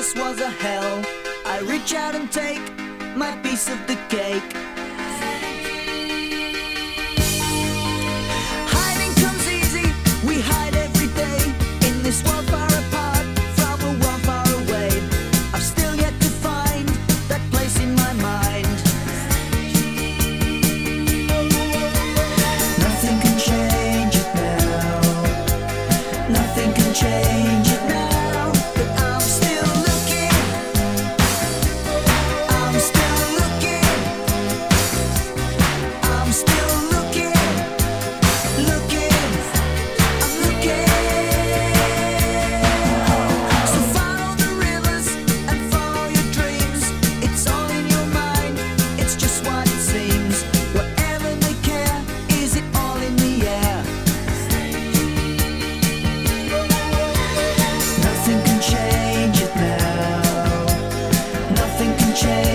this was a hell. I reach out and take my piece of the cake. Hiding comes easy, we hide every day in this world far apart from a world far away. I've still yet to find that place in my mind. Nothing can change it now. Nothing can change it now. But I'm still looking. I'm still looking. I'm still looking. Looking. I'm looking. So follow the rivers and follow your dreams. It's all in your mind. It's just what it seems. Whatever they care, is it all in the air? Nothing can change it now. Nothing can change.